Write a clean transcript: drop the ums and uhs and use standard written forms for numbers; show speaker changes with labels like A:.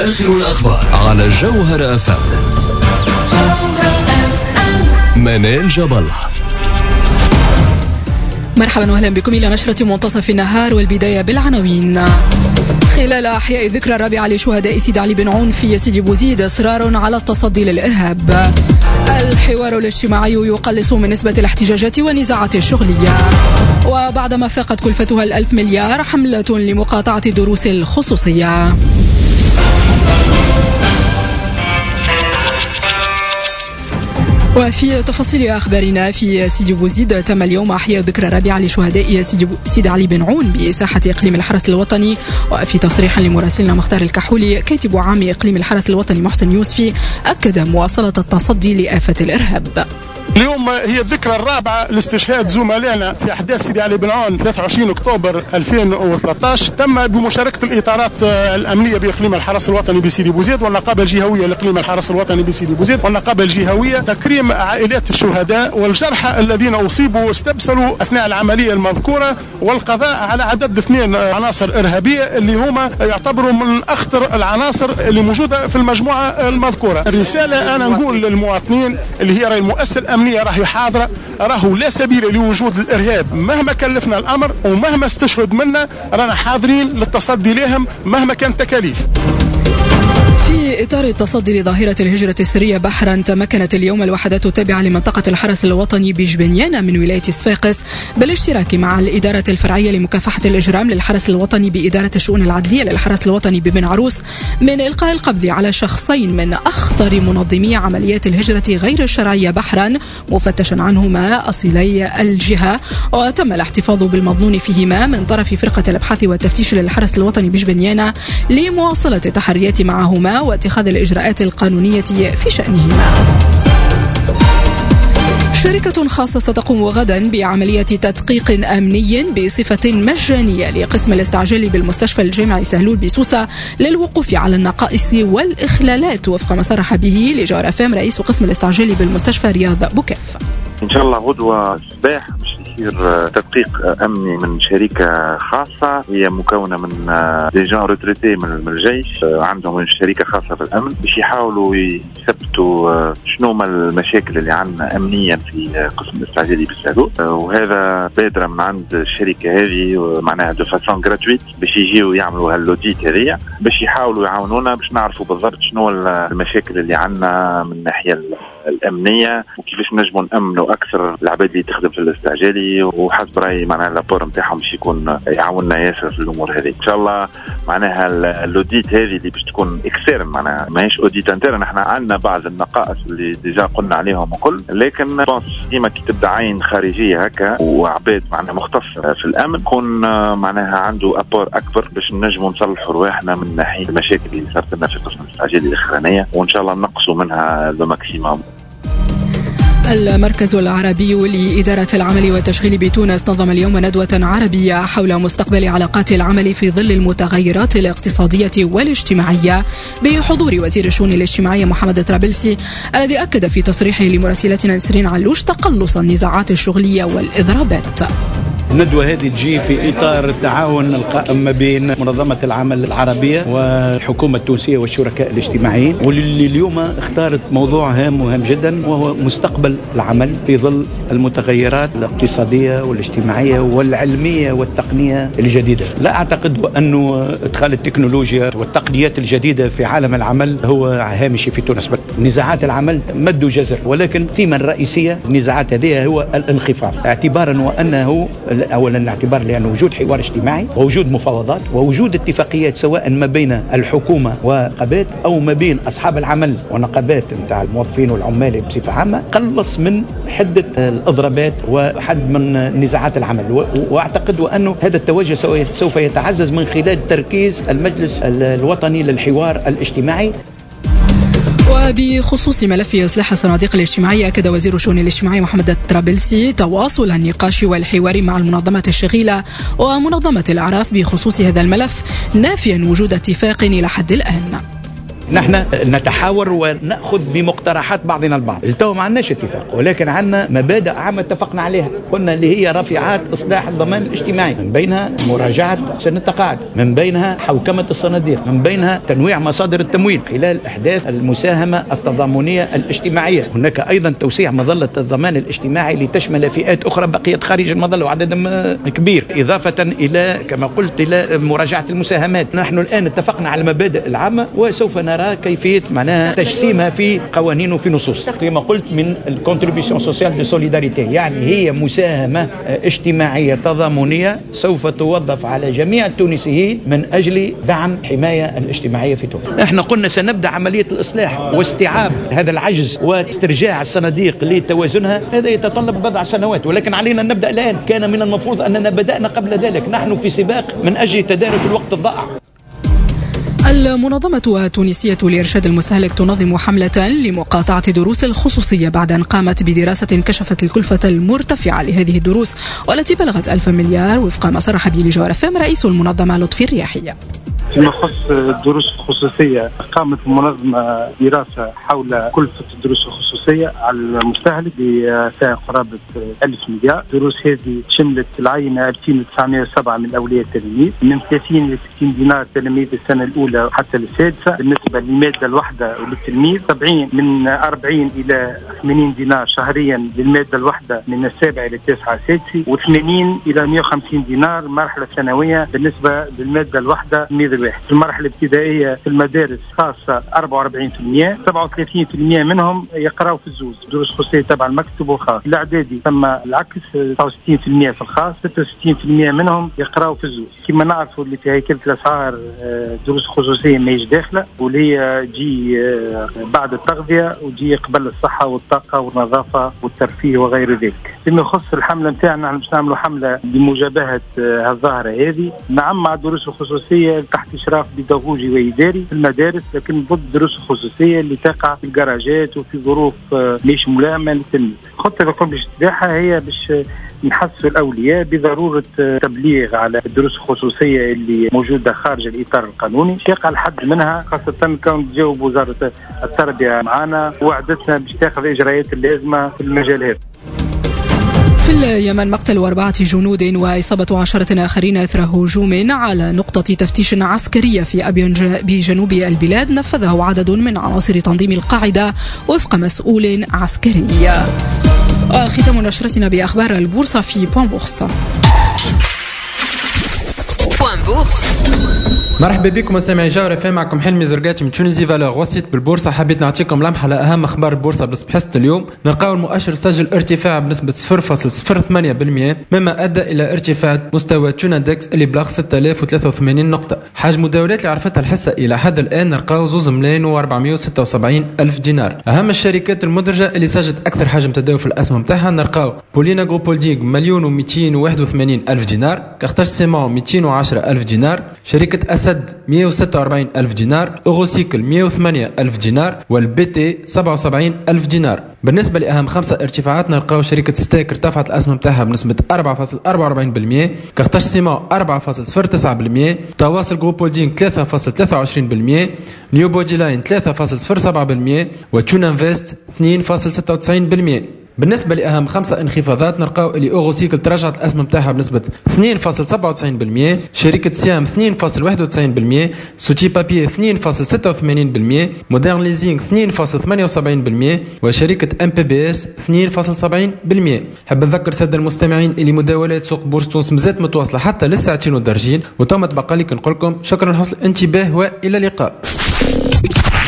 A: آخر الأخبار على جوهر FM. منال جبل.
B: مرحبا واهلا بكم إلى نشرة منتصف النهار، والبداية بالعناوين. خلال أحياء الذكرى الرابعة لشهداء سيدي علي بن عون في سيدي بوزيد إصرار على التصدي للإرهاب. الحوار الاجتماعي يقلص من نسبة الاحتجاجات والنزاعات الشغلية. وبعدما فاقت كلفتها 1000 مليار حملة لمقاطعة الدروس الخصوصية. وفي تفاصيل أخبارنا، في سيدي بوزيد تم اليوم أحياء الذكرى الرابعة لشهداء سيدي علي بن عون بساحة إقليم الحرس الوطني. وفي تصريح لمراسلنا مختار الكحولي، كاتب عام إقليم الحرس الوطني محسن يوسفي أكد مواصلة التصدي لآفة الإرهاب.
C: اليوم هي الذكرى الرابعة لاستشهاد زملائنا في أحداث سيدي علي بن عون 23 أكتوبر 2013. تم بمشاركة الإطارات الأمنية بإقليم الحرس الوطني بسيدي بوزيد والنقابة الجهوية لإقليم الحرس الوطني بسيدي بوزيد والنقابة الجهوية، تكريم عائلات الشهداء والجرحى الذين أصيبوا واستبصروا أثناء العملية المذكورة، والقضاء على عدد 2 عناصر إرهابية اللي هما يعتبروا من أخطر العناصر اللي موجودة في المجموعة المذكورة. الرسالة أنا نقول للمواطنين اللي هي المؤسسة الأمنية راهي حاضرة، راهو لا سبيل لوجود الإرهاب مهما كلفنا الأمر ومهما استشهد منا، رانا حاضرين للتصدي لهم مهما كانت تكاليف.
B: في إطار التصدي لظاهرة الهجرة السرية بحرا، تمكنت اليوم الوحدات التابعة لمنطقة الحرس الوطني بجبنيانة من ولاية صفاقس بالاشتراك مع الإدارة الفرعية لمكافحة الإجرام للحرس الوطني بإدارة الشؤون العدلية للحرس الوطني ببن عروس من إلقاء القبض على شخصين من أخطر منظمي عمليات الهجرة غير الشرعية بحرا، مفتشا عنهما أصيلي الجهة. وتم الاحتفاظ بالمظنون فيهما من طرف فرقة الأبحاث والتفتيش للحرس الوطني بجبنيانة لمواصلة التحريات معهما واتخاذ الإجراءات القانونية في شأنهما. شركة خاصة ستقوم غدا بعملية تدقيق أمني بصفة مجانية لقسم الاستعجال بالمستشفى الجامعي سهلول بسوسة للوقوف على النقائص والإخلالات، وفق ما صرح به لجوهر FM رئيس قسم الاستعجال بالمستشفى رياض بوكيف.
D: إن شاء الله غدوة الصباح يصير تدقيق أمني من شركة خاصة هي مكونة من ديجان روتريتي من الجيش، عندهم شركة خاصة في الأمن باش يحاولوا يثبتوا شنو ما المشاكل اللي عندنا أمنيا في قسم الاستعجالي بالسهلول. وهذا بادرة من عند الشركة هذه معناها دو فاسون غراتويت باش يجيوا يعملوا هاللوديت هذيا باش يحاولوا يعاونونا باش نعرفوا بالضبط شنو المشاكل اللي عندنا من الناحية الأمنية وكيفاش نجموا نأمنوا أكثر العباد اللي تخدم في الاستعجالي. وحسب رأيي معناها اللابور نتاعهم باش يكون يعاوننا ياسر في الأمور هذه إن شاء الله. معناها اللوديت هذه اللي باش تكون إكسترن، معناها ماهيش أوديت انترن. احنا عندنا بعض النقائص اللي ديجا قلنا عليهم وكل، لكن ديما كي تبدا عين خارجية هكا وعباد معناها مختصة في الأمن يكون معناها عنده أبور أكبر باش نجموا نصلحوا رواحنا من ناحية المشاكل اللي صارت لنا في قسم الاستعجالي الأخرانية، وإن شاء الله نقصوا منها لو ماكسيموم.
B: المركز العربي لإدارة العمل والتشغيل بتونس نظم اليوم ندوة عربية حول مستقبل علاقات العمل في ظل المتغيرات الاقتصادية والاجتماعية بحضور وزير الشؤون الاجتماعية محمد طرابلسي، الذي أكد في تصريحه لمراسلتنا نسرين علوش تقلص النزاعات الشغلية والإضرابات.
E: الندوة هذه تجي في إطار التعاون القائم ما بين منظمة العمل العربية والحكومة التونسية والشركاء الاجتماعيين، واللي اليوم اختارت موضوع هام وهام جدا وهو مستقبل العمل في ظل المتغيرات الاقتصادية والاجتماعية والعلمية والتقنية الجديدة. لا أعتقد أنه إدخال التكنولوجيا والتقنيات الجديدة في عالم العمل هو هامشي في تونس. نزاعات العمل مد وجزر، ولكن الثيمة الرئيسية النزاعات هذه هو الانخفاض، اعتبارا وأنه أولا الاعتبار لأن وجود حوار اجتماعي ووجود مفاوضات ووجود اتفاقيات سواء ما بين الحكومة ونقابات أو ما بين أصحاب العمل ونقابات نتاع الموظفين والعمال بصفة عامة، قلص من حدة الإضرابات وحد من نزاعات العمل. وأعتقد أنه هذا التوجه سوف يتعزز من خلال تركيز المجلس الوطني للحوار الاجتماعي.
B: وبخصوص ملف إصلاح الصناديق الاجتماعية، أكد وزير الشؤون الاجتماعية محمد طرابلسي تواصل النقاش والحوار مع المنظمة الشغيلة ومنظمة الأعراف بخصوص هذا الملف، نافيا وجود اتفاق إلى حد الآن.
E: نحن نتحاور ونأخذ بمقترحات بعضنا البعض. التو ما عندناش اتفاق، ولكن عندنا مبادئ عامة اتفقنا عليها، قلنا اللي هي رافعات إصلاح الضمان الاجتماعي، من بينها مراجعة سن التقاعد، من بينها حوكمة الصناديق، من بينها تنويع مصادر التمويل خلال إحداث المساهمة التضامنية الاجتماعية. هناك أيضا توسيع مظلة الضمان الاجتماعي لتشمل فئات أخرى بقيت خارج المظلة وعدد كبير، إضافة إلى كما قلت إلى مراجعة المساهمات. نحن الآن اتفقنا على المبادئ العامة وسوف نرى كيفية معناها تجسيمها في قوانين وفي نصوص. كما قلت من الكونتريبيوشن سوسيال دو سوليداريتي، يعني هي مساهمة اجتماعية تضامنية سوف توظف على جميع التونسيين من أجل دعم الحماية الاجتماعية في تونس. احنا قلنا سنبدأ عملية الإصلاح واستيعاب هذا العجز واسترجاع الصناديق لتوازنها، هذا يتطلب بضع سنوات، ولكن علينا أن نبدأ الآن. كان من المفروض أننا بدأنا قبل ذلك، نحن في سباق من أجل تدارك الوقت الضائع.
B: المنظمة التونسية لإرشاد المستهلك تنظم حملة لمقاطعة دروس الخصوصية بعد أن قامت بدراسة كشفت الكلفة المرتفعة لهذه الدروس والتي بلغت 1000 مليار وفق ما صرح به لجوهر FM رئيس المنظمة لطفي الرياحية.
F: فيما يخص الدروس الخصوصية، قامت المنظمة دراسة حول كلفة الدروس الخصوصية على المستهلك بسعر قرابة 1000 مليار. الدروس هذه شملت العينة 2907 من أولياء التلاميذ، من 30 إلى 60 دينار تلاميذ السنة الأولى حتى السادسة. بالنسبة للمادة الواحدة للتلميذ 70 من 40 إلى 80 دينار شهريا للمادة الواحدة من السابعة إلى التاسعة سادسي، و80 إلى 150 دينار مرحلة ثانوية بالنسبة للمادة الواحدة تلميذ الواحد. في المرحلة الابتدائية في المدارس خاصة 44%، 37% منهم يقرأوا في الزوز دروس خصوصية تبع المكتب والخاص. الإعدادي ثم العكس 69% في الخاص، 66% منهم يقرأوا في الزوز. كما نعرفوا اللي في هيكلة الأسعار دروس خصوصية ما يجي داخلة، واللي هي جي بعد التغذية وجي قبل الصحة والطاقة والنظافة والترفيه وغير ذلك. فيما يخص الحملة نتاعنا، نحن باش نعملوا حملة لمجابهة الظاهرة هذه. نعم مع الدروس الخصوصية تحت إشراف بيداغوجي وإداري في المدارس، لكن ضد الدروس الخصوصية اللي تقع في الجراجات وفي ظروف ليش ملائمة للتلميذ. خطة الحكومة باش تتبعها هي باش نحسوا الأولياء بضرورة تبليغ على الدروس الخصوصية اللي موجودة خارج الإطار القانوني، يقع الحد منها، خاصة كون تجاوب وزارة التربية معنا وعدتنا باش تاخذ إجراءات اللازمة في المجال هذا.
B: في اليمن مقتل 4 جنود وإصابة 10 آخرين أثر هجوم على نقطة تفتيش عسكرية في أبيان بجنوب البلاد نفذه عدد من عناصر تنظيم القاعدة وفق مسؤول عسكري. وختام نشرتنا بأخبار البورصة في بوان بورصة.
G: مرحبا بكم مستمعي جوهر FM، معكم حلمي زرقاتي من تونسي فالور. وصيت بالبورصة، حبيت نعطيكم لمحة على أهم أخبار البورصة بصباحة اليوم. نلقاو المؤشر سجل ارتفاع بنسبة 0.08%، مما أدى إلى ارتفاع مستوى تونادكس اللي بلغ 6083 نقطة. حجم المداولات اللي عرفتها الحصة إلى حد الآن نلقاو 2,476,000 دينار. أهم الشركات المدرجة اللي سجلت أكثر حجم تداول في الأسهم نتاعها نلقاو بولينا جروب هولدينغ 1,281,000 دينار، كارتاج سيمون 210,000 دينار، شركة أسد 146,000 دينار، أوروسيكل 108,000 دينار، والبي تي 77,000 دينار. بالنسبة لأهم 5 ارتفاعات نلقاو شركة ستيك ارتفعت الأسهم نتاعها بنسبة 4.44%، كارتاج سيمون 4.09%، تواصل جروب هولدينغ 3.23%، نيو بودي لاين 3.07%، وتون انفست 2.96%. بالنسبة لأهم 5 انخفاضات نلقاو اللي أوروسيكل تراجعت الأسهم نتاعها بنسبة 2.97%، شركة سيام 2.91%، سوتي بابي 2.86%، مودرن ليزينغ 2.78%، وشركة MPBS 2.70%. حاب نذكر سادة المستمعين اللي مداولات سوق بورصة تونس مازالت متواصلة حتى للساعتين والدرجين، وتم تبقى لكم نقول لكم شكرا لحسن الانتباه وإلى اللقاء.